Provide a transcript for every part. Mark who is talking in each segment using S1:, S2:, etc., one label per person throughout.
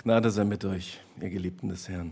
S1: Gnade sei mit euch, ihr Geliebten des Herrn.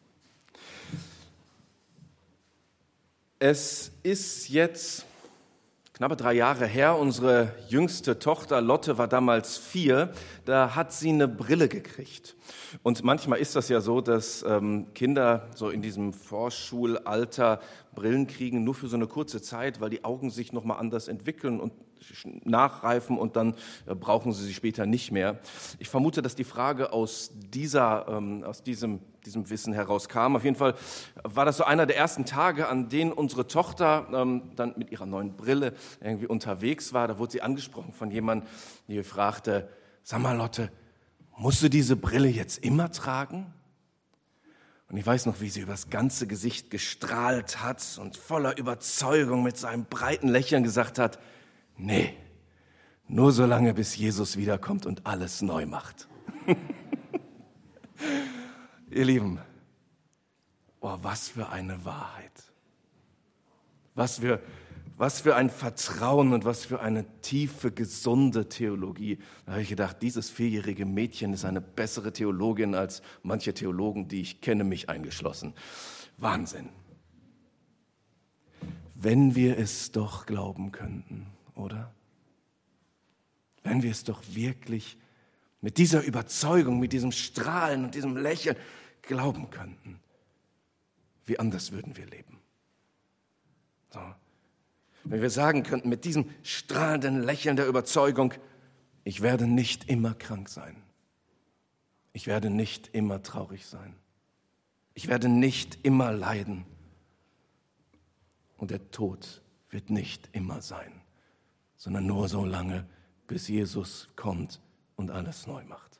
S1: Es ist jetzt knappe 3 Jahre her, unsere jüngste Tochter Lotte war damals 4, da hat sie eine Brille gekriegt. Und manchmal ist das ja so, dass Kinder so in diesem Vorschulalter Brillen kriegen, nur für so eine kurze Zeit, weil die Augen sich nochmal anders entwickeln und nachreifen und dann brauchen sie später nicht mehr. Ich vermute, dass die Frage aus diesem Wissen herauskam. Auf jeden Fall war das so einer der ersten Tage, an denen unsere Tochter dann mit ihrer neuen Brille irgendwie unterwegs war. Da wurde sie angesprochen von jemandem, der fragte: Sag mal, Lotte, musst du diese Brille jetzt immer tragen? Und ich weiß noch, wie sie übers ganze Gesicht gestrahlt hat und voller Überzeugung mit seinem breiten Lächeln gesagt hat: Nee, nur so lange, bis Jesus wiederkommt und alles neu macht. Ihr Lieben, oh, was für eine Wahrheit. Was für ein Vertrauen und was für eine tiefe, gesunde Theologie. Da habe ich gedacht, dieses 4-jährige Mädchen ist eine bessere Theologin als manche Theologen, die ich kenne, mich eingeschlossen. Wahnsinn. Wenn wir es doch glauben könnten, oder? Wenn wir es doch wirklich mit dieser Überzeugung, mit diesem Strahlen und diesem Lächeln glauben könnten, wie anders würden wir leben. So. Wenn wir sagen könnten, mit diesem strahlenden Lächeln der Überzeugung, ich werde nicht immer krank sein. Ich werde nicht immer traurig sein. Ich werde nicht immer leiden. Und der Tod wird nicht immer sein, sondern nur so lange, bis Jesus kommt und alles neu macht.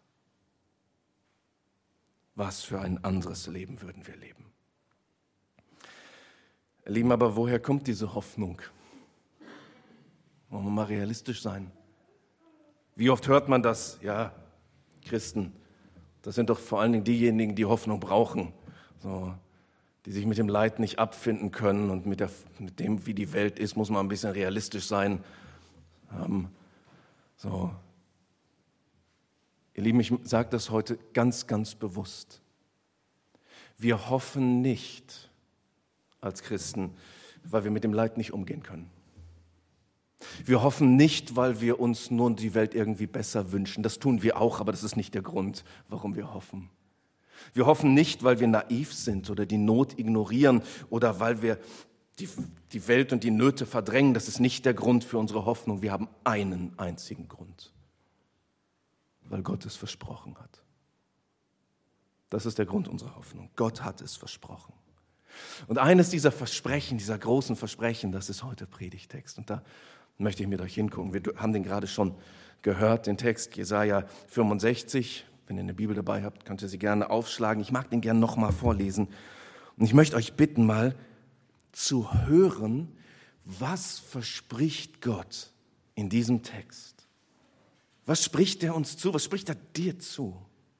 S1: Was für ein anderes Leben würden wir leben? Ihr Lieben, aber woher kommt diese Hoffnung? Wollen wir mal realistisch sein? Wie oft hört man das? Ja, Christen, das sind doch vor allen Dingen diejenigen, die Hoffnung brauchen, so, die sich mit dem Leid nicht abfinden können und mit dem, wie die Welt ist, muss man ein bisschen realistisch sein. So. Ihr Lieben, ich sage das heute ganz, ganz bewusst. Wir hoffen nicht als Christen, weil wir mit dem Leid nicht umgehen können. Wir hoffen nicht, weil wir uns nun die Welt irgendwie besser wünschen. Das tun wir auch, aber das ist nicht der Grund, warum wir hoffen. Wir hoffen nicht, weil wir naiv sind oder die Not ignorieren oder weil wir die Welt und die Nöte verdrängen. Das ist nicht der Grund für unsere Hoffnung. Wir haben einen einzigen Grund, weil Gott es versprochen hat. Das ist der Grund unserer Hoffnung. Gott hat es versprochen. Und eines dieser Versprechen, dieser großen Versprechen, das ist heute Predigtext. Und da möchte ich mit euch hingucken. Wir haben den gerade schon gehört, den Text Jesaja 65. Wenn ihr eine Bibel dabei habt, könnt ihr sie gerne aufschlagen. Ich mag den gerne nochmal vorlesen. Und ich möchte euch bitten, mal zu hören, was verspricht Gott in diesem Text? Was spricht er uns zu? Was spricht er dir zu?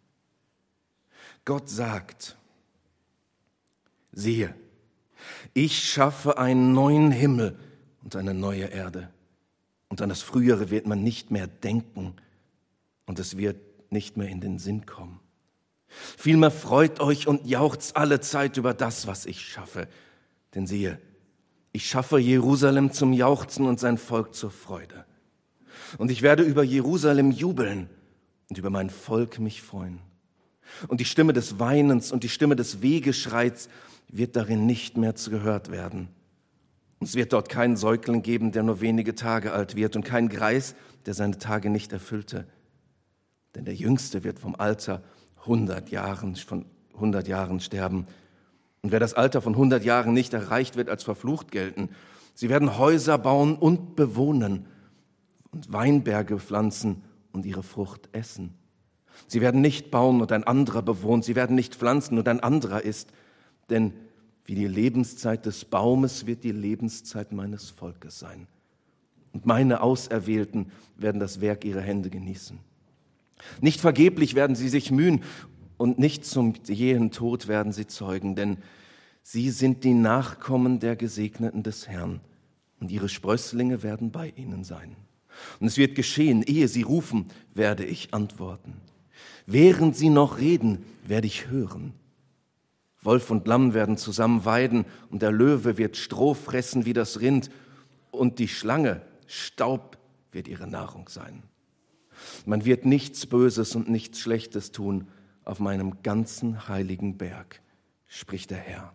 S1: Gott sagt: Siehe, ich schaffe einen neuen Himmel und eine neue Erde. Und an das Frühere wird man nicht mehr denken und es wird nicht mehr in den Sinn kommen. Vielmehr freut euch und jauchzt alle Zeit über das, was ich schaffe. Denn siehe, ich schaffe Jerusalem zum Jauchzen und sein Volk zur Freude. Und ich werde über Jerusalem jubeln und über mein Volk mich freuen. Und die Stimme des Weinens und die Stimme des Wehgeschreis wird darin nicht mehr gehört werden. Und es wird dort keinen Säugling geben, der nur wenige Tage alt wird, und keinen Greis, der seine Tage nicht erfüllte. Denn der Jüngste wird vom Alter von 100 Jahren sterben. Und wer das Alter von 100 Jahren nicht erreicht, wird als verflucht gelten. Sie werden Häuser bauen und bewohnen und Weinberge pflanzen und ihre Frucht essen. Sie werden nicht bauen und ein anderer bewohnt. Sie werden nicht pflanzen und ein anderer isst. Denn wie die Lebenszeit des Baumes wird die Lebenszeit meines Volkes sein. Und meine Auserwählten werden das Werk ihrer Hände genießen. Nicht vergeblich werden sie sich mühen und nicht zum jähen Tod werden sie zeugen, denn sie sind die Nachkommen der Gesegneten des Herrn und ihre Sprösslinge werden bei ihnen sein. Und es wird geschehen, ehe sie rufen, werde ich antworten. Während sie noch reden, werde ich hören. Wolf und Lamm werden zusammen weiden und der Löwe wird Stroh fressen wie das Rind und die Schlange, Staub wird ihre Nahrung sein. Man wird nichts Böses und nichts Schlechtes tun auf meinem ganzen heiligen Berg, spricht der Herr.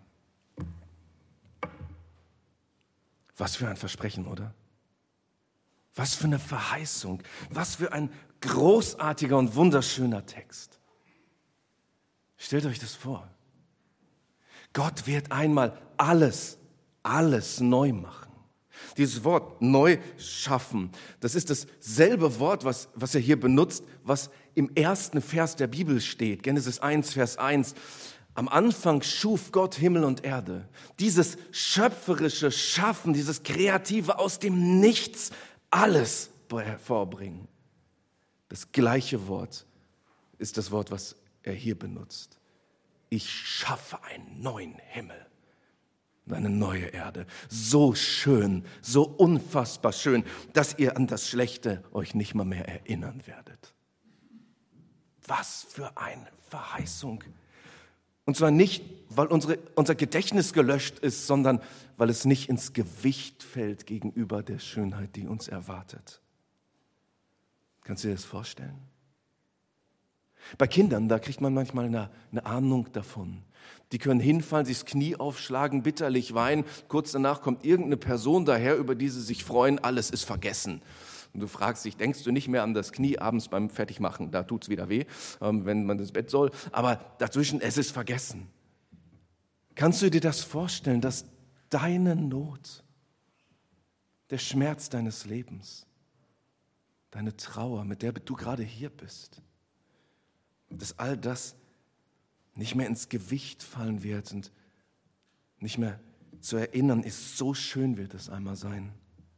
S1: Was für ein Versprechen, oder? Was für eine Verheißung, was für ein großartiger und wunderschöner Text. Stellt euch das vor. Gott wird einmal alles neu machen. Dieses Wort neu schaffen, das ist dasselbe Wort, was er hier benutzt, was im ersten Vers der Bibel steht. Genesis 1, Vers 1. Am Anfang schuf Gott Himmel und Erde. Dieses schöpferische Schaffen, dieses kreative aus dem Nichts, alles hervorbringen. Das gleiche Wort ist das Wort, was er hier benutzt. Ich schaffe einen neuen Himmel und eine neue Erde. So schön, so unfassbar schön, dass ihr an das Schlechte euch nicht mal mehr erinnern werdet. Was für eine Verheißung. Und zwar nicht, weil unser Gedächtnis gelöscht ist, sondern weil es nicht ins Gewicht fällt gegenüber der Schönheit, die uns erwartet. Kannst du dir das vorstellen? Bei Kindern, da kriegt man manchmal eine Ahnung davon. Die können hinfallen, sich das Knie aufschlagen, bitterlich weinen. Kurz danach kommt irgendeine Person daher, über die sie sich freuen, alles ist vergessen. Und du fragst dich, denkst du nicht mehr an das Knie abends beim Fertigmachen? Da tut es wieder weh, wenn man ins Bett soll. Aber dazwischen, es ist vergessen. Kannst du dir das vorstellen, dass deine Not, der Schmerz deines Lebens, deine Trauer, mit der du gerade hier bist, dass all das nicht mehr ins Gewicht fallen wird und nicht mehr zu erinnern ist, so schön wird es einmal sein.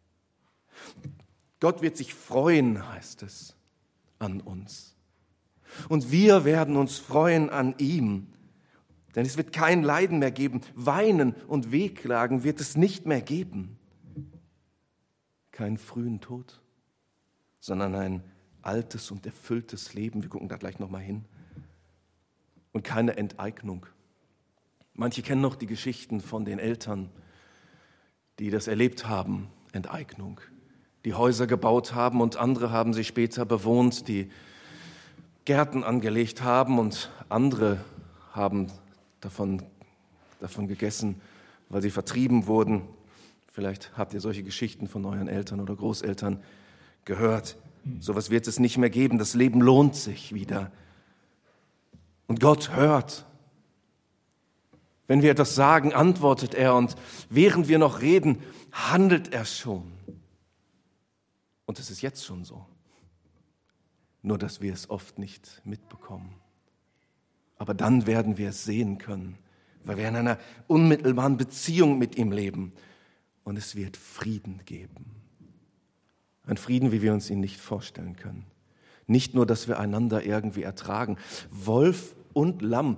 S1: Gott wird sich freuen, heißt es, an uns. Und wir werden uns freuen an ihm, denn es wird kein Leiden mehr geben. Weinen und Wehklagen wird es nicht mehr geben. Keinen frühen Tod, sondern ein altes und erfülltes Leben. Wir gucken da gleich nochmal hin. Und keine Enteignung. Manche kennen noch die Geschichten von den Eltern, die das erlebt haben, Enteignung. Die Häuser gebaut haben und andere haben sie später bewohnt, die Gärten angelegt haben und andere haben davon gegessen, weil sie vertrieben wurden. Vielleicht habt ihr solche Geschichten von euren Eltern oder Großeltern gehört. Sowas wird es nicht mehr geben. Das Leben lohnt sich wieder. Und Gott hört. Wenn wir etwas sagen, antwortet er. Und während wir noch reden, handelt er schon. Und es ist jetzt schon so. Nur, dass wir es oft nicht mitbekommen. Aber dann werden wir es sehen können, weil wir in einer unmittelbaren Beziehung mit ihm leben. Und es wird Frieden geben. Ein Frieden, wie wir uns ihn nicht vorstellen können. Nicht nur, dass wir einander irgendwie ertragen. Wolf und Lamm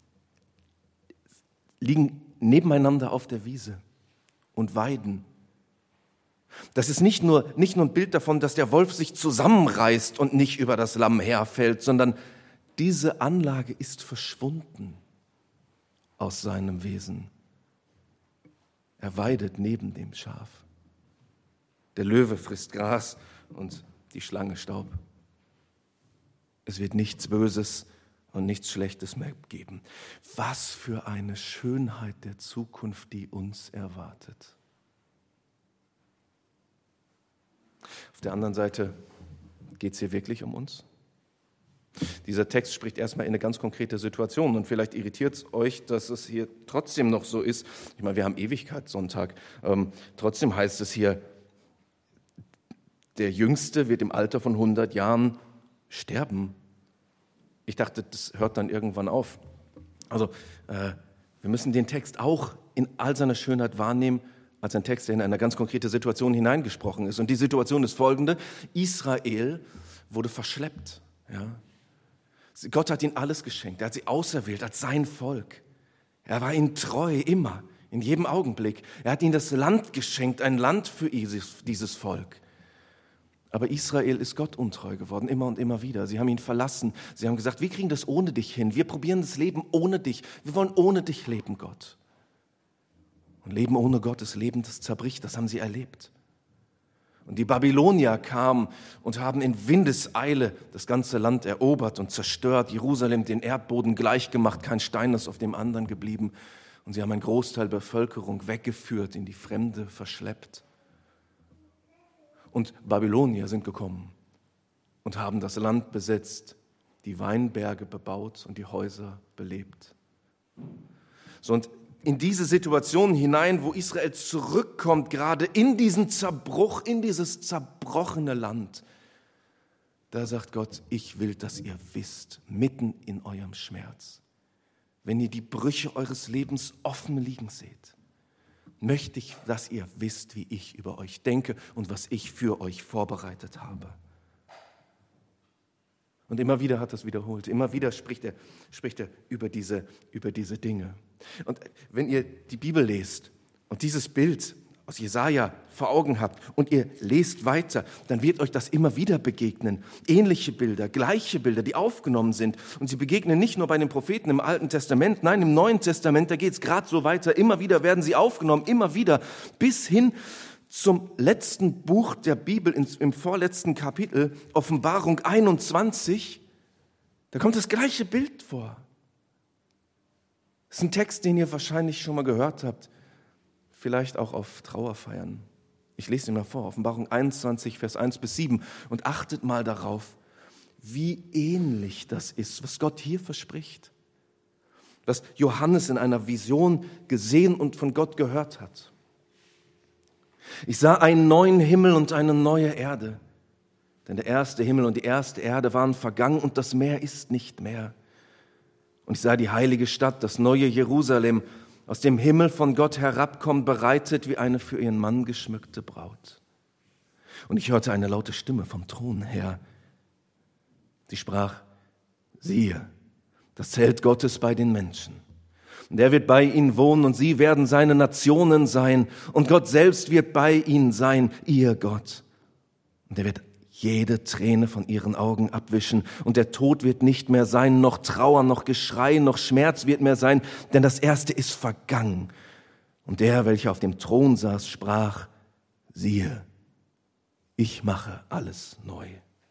S1: liegen nebeneinander auf der Wiese und weiden. Das ist nicht nur ein Bild davon, dass der Wolf sich zusammenreißt und nicht über das Lamm herfällt, sondern diese Anlage ist verschwunden aus seinem Wesen. Er weidet neben dem Schaf. Der Löwe frisst Gras und die Schlange Staub. Es wird nichts Böses und nichts Schlechtes mehr geben. Was für eine Schönheit der Zukunft, die uns erwartet. Auf der anderen Seite geht es hier wirklich um uns. Dieser Text spricht erstmal in eine ganz konkrete Situation und vielleicht irritiert es euch, dass es hier trotzdem noch so ist. Ich meine, wir haben Ewigkeitssonntag. Trotzdem heißt es hier, der Jüngste wird im Alter von 100 Jahren sterben. Ich dachte, das hört dann irgendwann auf. Also wir müssen den Text auch in all seiner Schönheit wahrnehmen, als ein Text, der in eine ganz konkrete Situation hineingesprochen ist. Und die Situation ist folgende: Israel wurde verschleppt. Ja? Gott hat ihnen alles geschenkt. Er hat sie auserwählt als sein Volk. Er war ihnen treu, immer, in jedem Augenblick. Er hat ihnen das Land geschenkt, ein Land für dieses Volk. Aber Israel ist Gott untreu geworden, immer und immer wieder. Sie haben ihn verlassen. Sie haben gesagt, wir kriegen das ohne dich hin. Wir probieren das Leben ohne dich. Wir wollen ohne dich leben, Gott. Und Leben ohne Gott ist Leben, das zerbricht. Das haben sie erlebt. Und die Babylonier kamen und haben in Windeseile das ganze Land erobert und zerstört, Jerusalem den Erdboden gleichgemacht, kein Stein ist auf dem anderen geblieben. Und sie haben einen Großteil der Bevölkerung weggeführt, in die Fremde verschleppt. Und Babylonier sind gekommen und haben das Land besetzt, die Weinberge bebaut und die Häuser belebt. So, und in diese Situation hinein, wo Israel zurückkommt, gerade in diesen Zerbruch, in dieses zerbrochene Land, da sagt Gott, ich will, dass ihr wisst, mitten in eurem Schmerz, wenn ihr die Brüche eures Lebens offen liegen seht, möchte ich, dass ihr wisst, wie ich über euch denke und was ich für euch vorbereitet habe. Und immer wieder hat er es wiederholt. Immer wieder spricht er über diese Dinge. Und wenn ihr die Bibel lest und dieses Bild aus Jesaja vor Augen habt und ihr lest weiter, dann wird euch das immer wieder begegnen. Ähnliche Bilder, gleiche Bilder, die aufgenommen sind. Und sie begegnen nicht nur bei den Propheten im Alten Testament, nein, im Neuen Testament, da geht es gerade so weiter. Immer wieder werden sie aufgenommen, immer wieder, bis hin zum letzten Buch der Bibel, im vorletzten Kapitel, Offenbarung 21, da kommt das gleiche Bild vor. Das ist ein Text, den ihr wahrscheinlich schon mal gehört habt, vielleicht auch auf Trauerfeiern. Ich lese ihn mal vor, Offenbarung 21, Vers 1 bis 7. Und achtet mal darauf, wie ähnlich das ist, was Gott hier verspricht. Was Johannes in einer Vision gesehen und von Gott gehört hat. Ich sah einen neuen Himmel und eine neue Erde. Denn der erste Himmel und die erste Erde waren vergangen und das Meer ist nicht mehr. Und ich sah die heilige Stadt, das neue Jerusalem, aus dem Himmel von Gott herabkommt, bereitet wie eine für ihren Mann geschmückte Braut. Und ich hörte eine laute Stimme vom Thron her. Sie sprach, siehe, das Zelt Gottes bei den Menschen. Und er wird bei ihnen wohnen und sie werden seine Nationen sein. Und Gott selbst wird bei ihnen sein, ihr Gott. Und er wird jede Träne von ihren Augen abwischen. Und der Tod wird nicht mehr sein, noch Trauer, noch Geschrei, noch Schmerz wird mehr sein, denn das Erste ist vergangen. Und der, welcher auf dem Thron saß, sprach, siehe, ich mache alles neu.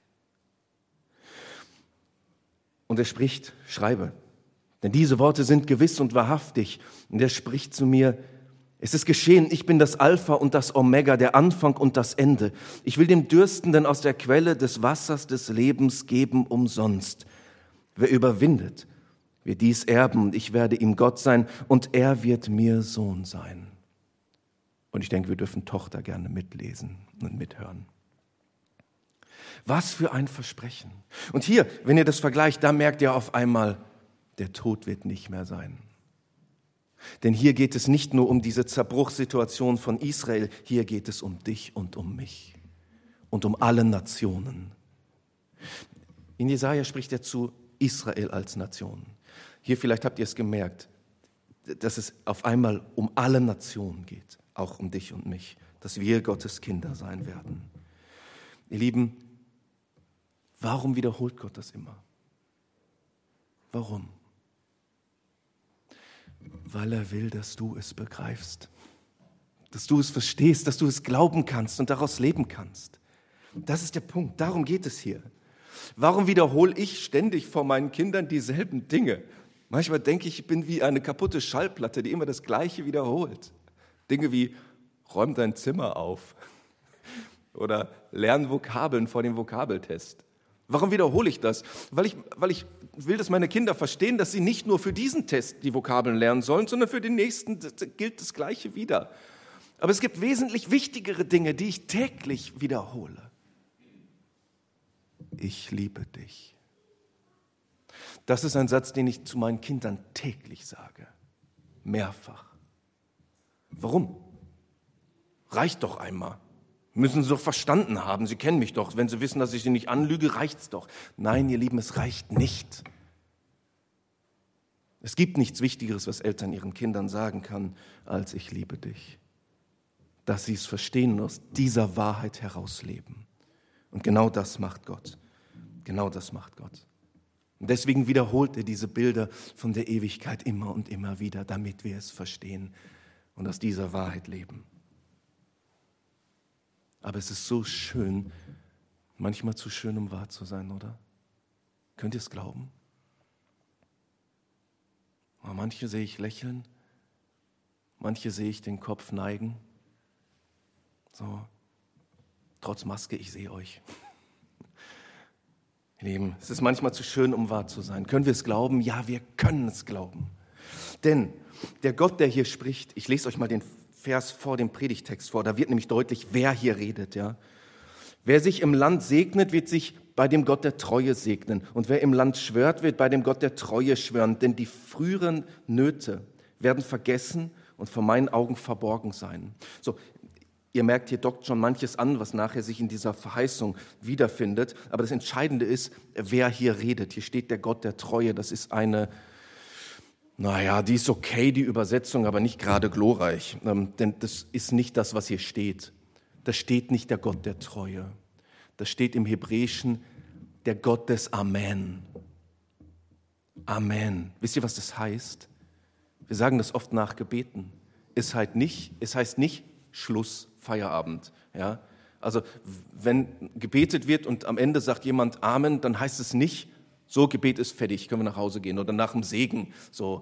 S1: Und er spricht, schreibe, denn diese Worte sind gewiss und wahrhaftig. Und er spricht zu mir, es ist geschehen, ich bin das Alpha und das Omega, der Anfang und das Ende. Ich will dem Dürstenden aus der Quelle des Wassers des Lebens geben umsonst. Wer überwindet, wird dies erben und ich werde ihm Gott sein und er wird mir Sohn sein. Und ich denke, wir dürfen Tochter gerne mitlesen und mithören. Was für ein Versprechen. Und hier, wenn ihr das vergleicht, da merkt ihr auf einmal, der Tod wird nicht mehr sein. Denn hier geht es nicht nur um diese Zerbruchssituation von Israel, hier geht es um dich und um mich und um alle Nationen. In Jesaja spricht er zu Israel als Nation. Hier vielleicht habt ihr es gemerkt, dass es auf einmal um alle Nationen geht, auch um dich und mich, dass wir Gottes Kinder sein werden. Ihr Lieben, warum wiederholt Gott das immer? Warum? Weil er will, dass du es begreifst, dass du es verstehst, dass du es glauben kannst und daraus leben kannst. Das ist der Punkt, darum geht es hier. Warum wiederhole ich ständig vor meinen Kindern dieselben Dinge? Manchmal denke ich, ich bin wie eine kaputte Schallplatte, die immer das Gleiche wiederholt. Dinge wie, räum dein Zimmer auf oder lern Vokabeln vor dem Vokabeltest. Warum wiederhole ich das? Weil ich will, dass meine Kinder verstehen, dass sie nicht nur für diesen Test die Vokabeln lernen sollen, sondern für den nächsten gilt das Gleiche wieder. Aber es gibt wesentlich wichtigere Dinge, die ich täglich wiederhole. Ich liebe dich. Das ist ein Satz, den ich zu meinen Kindern täglich sage. Mehrfach. Warum? Reicht doch einmal. Müssen Sie doch verstanden haben, Sie kennen mich doch. Wenn Sie wissen, dass ich Sie nicht anlüge, reicht's doch. Nein, ihr Lieben, es reicht nicht. Es gibt nichts Wichtigeres, was Eltern ihren Kindern sagen kann, als ich liebe dich. Dass sie es verstehen und aus dieser Wahrheit herausleben. Und genau das macht Gott. Genau das macht Gott. Und deswegen wiederholt er diese Bilder von der Ewigkeit immer und immer wieder, damit wir es verstehen und aus dieser Wahrheit leben. Aber es ist so schön, manchmal zu schön, um wahr zu sein, oder? Könnt ihr es glauben? Manche sehe ich lächeln, manche sehe ich den Kopf neigen. So, trotz Maske, ich sehe euch. Ihr Lieben, es ist manchmal zu schön, um wahr zu sein. Können wir es glauben? Ja, wir können es glauben. Denn der Gott, der hier spricht, ich lese euch mal den Vers vor dem Predigtext vor, da wird nämlich deutlich, wer hier redet. Ja? Wer sich im Land segnet, wird sich bei dem Gott der Treue segnen. Und wer im Land schwört, wird bei dem Gott der Treue schwören. Denn die früheren Nöte werden vergessen und vor meinen Augen verborgen sein. So, ihr merkt, hier dockt schon manches an, was nachher sich in dieser Verheißung wiederfindet. Aber das Entscheidende ist, wer hier redet. Hier steht der Gott der Treue. Das ist die ist okay, die Übersetzung, aber nicht gerade glorreich. Denn das ist nicht das, was hier steht. Da steht nicht der Gott der Treue. Da steht im Hebräischen der Gott des Amen. Amen. Wisst ihr, was das heißt? Wir sagen das oft nach Gebeten. Es heißt nicht Schluss, Feierabend. Ja? Also wenn gebetet wird und am Ende sagt jemand Amen, dann heißt es nicht, so, Gebet ist fertig, können wir nach Hause gehen. Oder nach dem Segen, so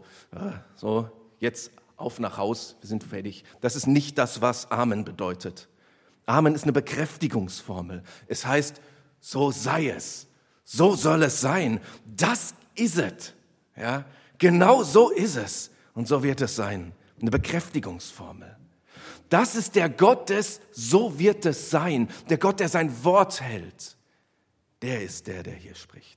S1: jetzt auf nach Haus, wir sind fertig. Das ist nicht das, was Amen bedeutet. Amen ist eine Bekräftigungsformel. Es heißt, so sei es, so soll es sein, das ist es. Ja? Genau so ist es und so wird es sein. Eine Bekräftigungsformel. Das ist der Gott des so wird es sein, der Gott, der sein Wort hält. Der ist der hier spricht.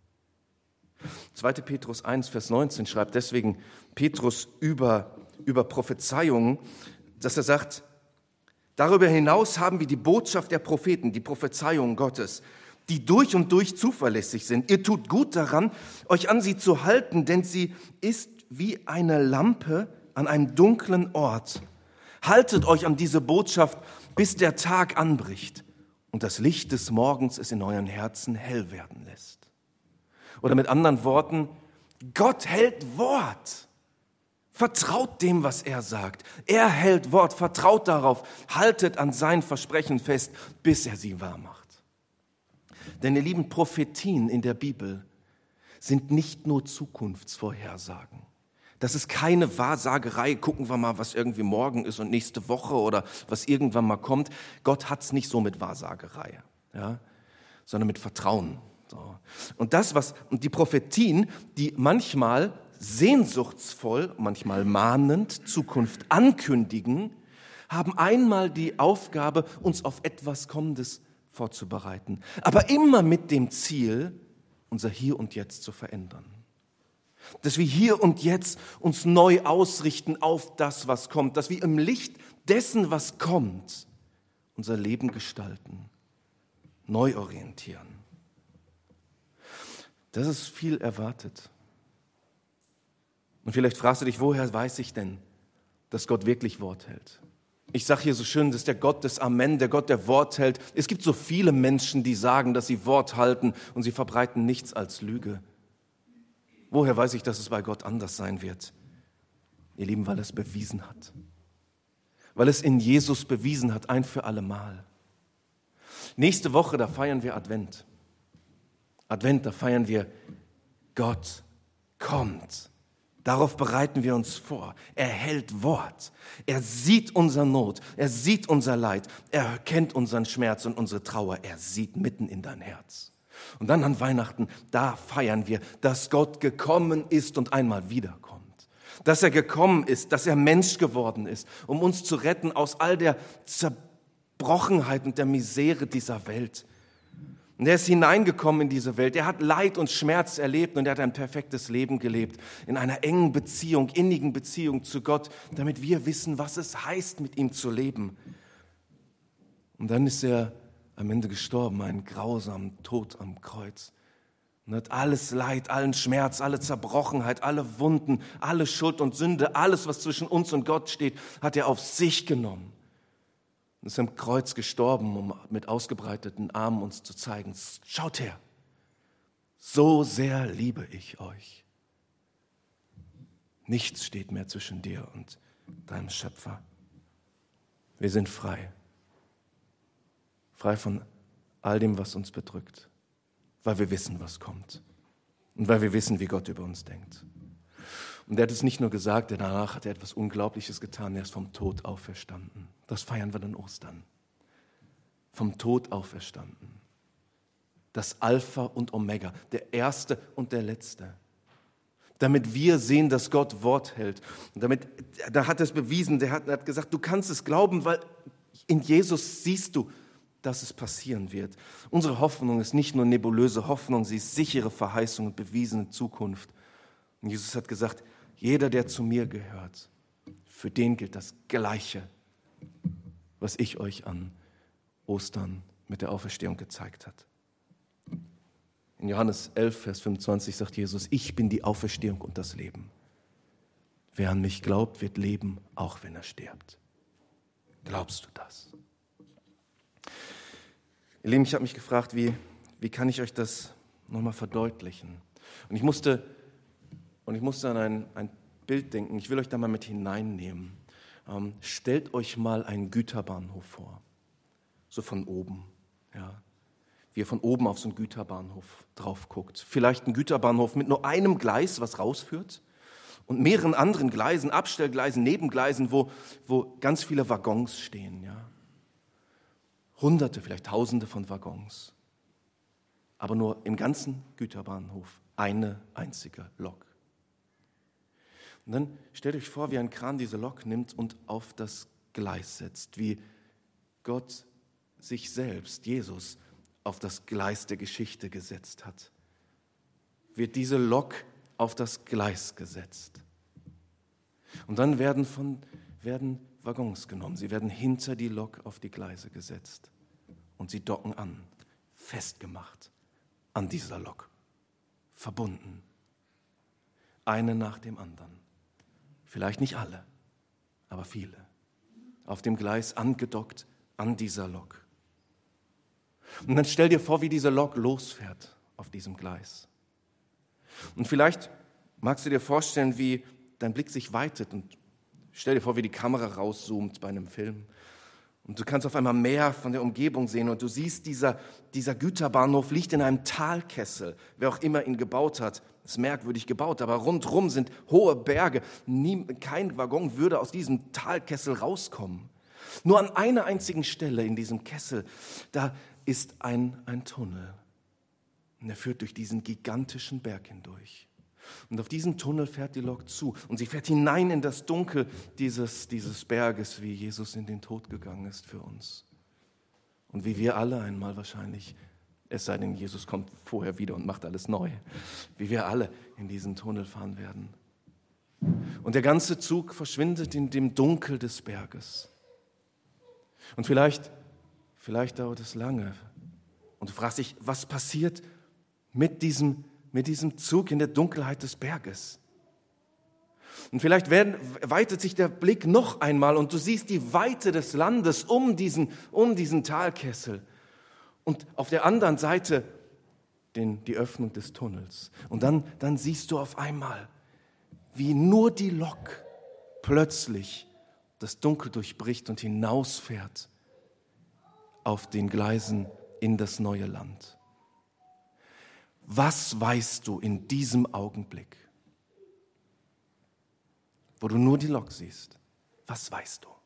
S1: 2. Petrus 1, Vers 19 schreibt deswegen Petrus über Prophezeiungen, dass er sagt, darüber hinaus haben wir die Botschaft der Propheten, die Prophezeiungen Gottes, die durch und durch zuverlässig sind. Ihr tut gut daran, euch an sie zu halten, denn sie ist wie eine Lampe an einem dunklen Ort. Haltet euch an diese Botschaft, bis der Tag anbricht und das Licht des Morgens es in euren Herzen hell werden lässt. Oder mit anderen Worten, Gott hält Wort. Vertraut dem, was er sagt. Er hält Wort, vertraut darauf, haltet an sein Versprechen fest, bis er sie wahr macht. Denn ihr lieben, Prophetien in der Bibel sind nicht nur Zukunftsvorhersagen. Das ist keine Wahrsagerei, gucken wir mal, was irgendwie morgen ist und nächste Woche oder was irgendwann mal kommt. Gott hat es nicht so mit Wahrsagerei, ja, sondern mit Vertrauen. So. Und die Prophetien, die manchmal sehnsuchtsvoll, manchmal mahnend Zukunft ankündigen, haben einmal die Aufgabe, uns auf etwas Kommendes vorzubereiten. Aber immer mit dem Ziel, unser Hier und Jetzt zu verändern. Dass wir hier und jetzt uns neu ausrichten auf das, was kommt. Dass wir im Licht dessen, was kommt, unser Leben gestalten, neu orientieren. Das ist viel erwartet. Und vielleicht fragst du dich, woher weiß ich denn, dass Gott wirklich Wort hält? Ich sage hier so schön, das ist der Gott des Amen, der Gott, der Wort hält. Es gibt so viele Menschen, die sagen, dass sie Wort halten und sie verbreiten nichts als Lüge. Woher weiß ich, dass es bei Gott anders sein wird? Ihr Lieben, weil es bewiesen hat. Weil es in Jesus bewiesen hat, ein für alle Mal. Nächste Woche, da feiern wir Advent. Da feiern wir, Gott kommt. Darauf bereiten wir uns vor. Er hält Wort. Er sieht unsere Not. Er sieht unser Leid. Er kennt unseren Schmerz und unsere Trauer. Er sieht mitten in dein Herz. Und dann an Weihnachten, da feiern wir, dass Gott gekommen ist und einmal wiederkommt. Dass er gekommen ist, dass er Mensch geworden ist, um uns zu retten aus all der Zerbrochenheit und der Misere dieser Welt. Und er ist hineingekommen in diese Welt. Er hat Leid und Schmerz erlebt und er hat ein perfektes Leben gelebt. In einer engen Beziehung, innigen Beziehung zu Gott, damit wir wissen, was es heißt, mit ihm zu leben. Und dann ist er am Ende gestorben, einen grausamen Tod am Kreuz. Und hat alles Leid, allen Schmerz, alle Zerbrochenheit, alle Wunden, alle Schuld und Sünde, alles, was zwischen uns und Gott steht, hat er auf sich genommen. und ist am Kreuz gestorben, um mit ausgebreiteten Armen uns zu zeigen, schaut her, so sehr liebe ich euch. Nichts steht mehr zwischen dir und deinem Schöpfer. Wir sind frei. Frei von all dem, was uns bedrückt, weil wir wissen, was kommt und weil wir wissen, wie Gott über uns denkt. Und er hat es nicht nur gesagt, denn danach hat er etwas Unglaubliches getan. Er ist vom Tod auferstanden. Das feiern wir dann Ostern. Vom Tod auferstanden. Das Alpha und Omega, der Erste und der Letzte. Damit wir sehen, dass Gott Wort hält. Und da hat er es bewiesen, er hat gesagt, du kannst es glauben, weil in Jesus siehst du, dass es passieren wird. Unsere Hoffnung ist nicht nur nebulöse Hoffnung, sie ist sichere Verheißung und bewiesene Zukunft. Und Jesus hat gesagt, jeder, der zu mir gehört, für den gilt das Gleiche, was ich euch an Ostern mit der Auferstehung gezeigt hat. In Johannes 11, Vers 25 sagt Jesus, ich bin die Auferstehung und das Leben. Wer an mich glaubt, wird leben, auch wenn er stirbt. Glaubst du das? Ihr Lieben, ich habe mich gefragt, wie kann ich euch das nochmal verdeutlichen? Und ich musste an ein Bild denken. Ich will euch da mal mit hineinnehmen. Stellt euch mal einen Güterbahnhof vor, so von oben. Ja. Wie ihr von oben auf so einen Güterbahnhof drauf guckt. Vielleicht ein Güterbahnhof mit nur einem Gleis, was rausführt, und mehreren anderen Gleisen, Abstellgleisen, Nebengleisen, wo ganz viele Waggons stehen. Ja. Hunderte, vielleicht Tausende von Waggons. Aber nur im ganzen Güterbahnhof eine einzige Lok. Und dann stellt euch vor, wie ein Kran diese Lok nimmt und auf das Gleis setzt, wie Gott sich selbst, Jesus, auf das Gleis der Geschichte gesetzt hat. Wird diese Lok auf das Gleis gesetzt. Und dann werden Waggons genommen, sie werden hinter die Lok auf die Gleise gesetzt und sie docken an, festgemacht an dieser Lok, verbunden, eine nach dem anderen. Vielleicht nicht alle, aber viele. Auf dem Gleis angedockt an dieser Lok. Und dann stell dir vor, wie diese Lok losfährt auf diesem Gleis. Und vielleicht magst du dir vorstellen, wie dein Blick sich weitet und stell dir vor, wie die Kamera rauszoomt bei einem Film. Und du kannst auf einmal mehr von der Umgebung sehen und du siehst, dieser Güterbahnhof liegt in einem Talkessel. Wer auch immer ihn gebaut hat, ist merkwürdig gebaut, aber rundherum sind hohe Berge. Kein Waggon würde aus diesem Talkessel rauskommen. Nur an einer einzigen Stelle in diesem Kessel, da ist ein Tunnel. Und er führt durch diesen gigantischen Berg hindurch. Und auf diesen Tunnel fährt die Lok zu. Und sie fährt hinein in das Dunkel dieses Berges, wie Jesus in den Tod gegangen ist für uns. Und wie wir alle einmal wahrscheinlich, es sei denn, Jesus kommt vorher wieder und macht alles neu, wie wir alle in diesen Tunnel fahren werden. Und der ganze Zug verschwindet in dem Dunkel des Berges. Und vielleicht dauert es lange. Und du fragst dich, was passiert mit diesem Zug in der Dunkelheit des Berges? Und vielleicht weitet sich der Blick noch einmal und du siehst die Weite des Landes um diesen Talkessel. Und auf der anderen Seite die Öffnung des Tunnels. Und dann siehst du auf einmal, wie nur die Lok plötzlich das Dunkel durchbricht und hinausfährt auf den Gleisen in das neue Land. Was weißt du in diesem Augenblick, wo du nur die Lok siehst? Was weißt du?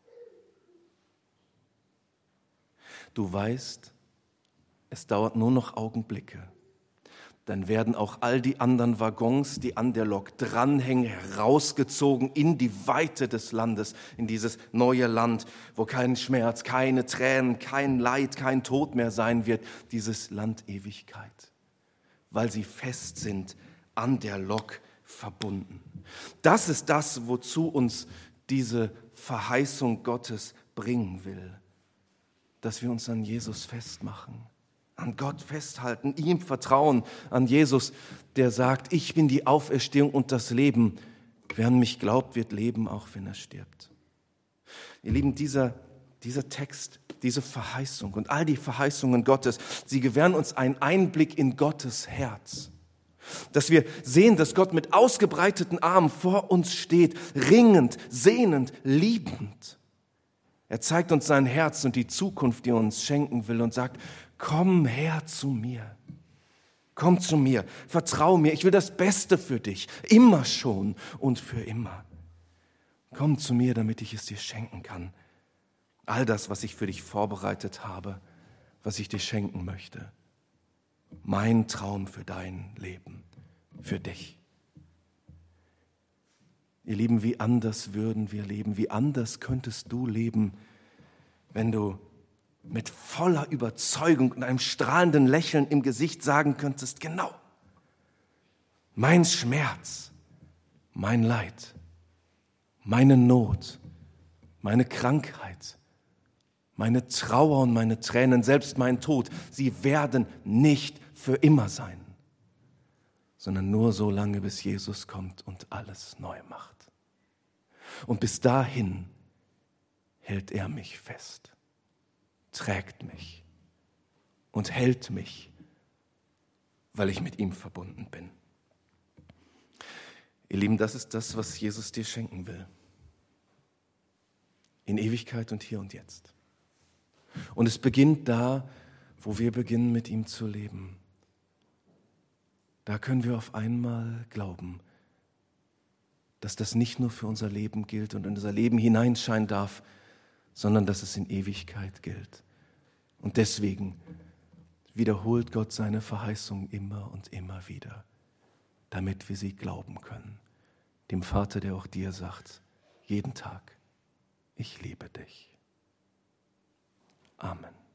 S1: Du weißt, es dauert nur noch Augenblicke. Dann werden auch all die anderen Waggons, die an der Lok dranhängen, herausgezogen in die Weite des Landes, in dieses neue Land, wo kein Schmerz, keine Tränen, kein Leid, kein Tod mehr sein wird, dieses Land Ewigkeit, weil sie fest sind, an der Lok verbunden. Das ist das, wozu uns diese Verheißung Gottes bringen will, dass wir uns an Jesus festmachen. An Gott festhalten, ihm vertrauen, an Jesus, der sagt, ich bin die Auferstehung und das Leben. Wer an mich glaubt, wird leben, auch wenn er stirbt. Ihr Lieben, dieser dieser Text, diese Verheißung und all die Verheißungen Gottes, sie gewähren uns einen Einblick in Gottes Herz. Dass wir sehen, dass Gott mit ausgebreiteten Armen vor uns steht, ringend, sehnend, liebend. Er zeigt uns sein Herz und die Zukunft, die er uns schenken will und sagt, komm her zu mir. Komm zu mir, vertrau mir, ich will das Beste für dich, immer schon und für immer. Komm zu mir, damit ich es dir schenken kann. All das, was ich für dich vorbereitet habe, was ich dir schenken möchte. Mein Traum für dein Leben, für dich. Ihr Lieben, wie anders würden wir leben, wie anders könntest du leben, wenn du mit voller Überzeugung und einem strahlenden Lächeln im Gesicht sagen könntest, genau, mein Schmerz, mein Leid, meine Not, meine Krankheit, meine Trauer und meine Tränen, selbst mein Tod, sie werden nicht für immer sein, sondern nur so lange, bis Jesus kommt und alles neu macht. Und bis dahin hält er mich fest, trägt mich und hält mich, weil ich mit ihm verbunden bin. Ihr Lieben, das ist das, was Jesus dir schenken will. In Ewigkeit und hier und jetzt. Und es beginnt da, wo wir beginnen, mit ihm zu leben. Da können wir auf einmal glauben, dass das nicht nur für unser Leben gilt und in unser Leben hineinscheinen darf, sondern dass es in Ewigkeit gilt. Und deswegen wiederholt Gott seine Verheißung immer und immer wieder, damit wir sie glauben können. Dem Vater, der auch dir sagt, jeden Tag, ich liebe dich. Amen.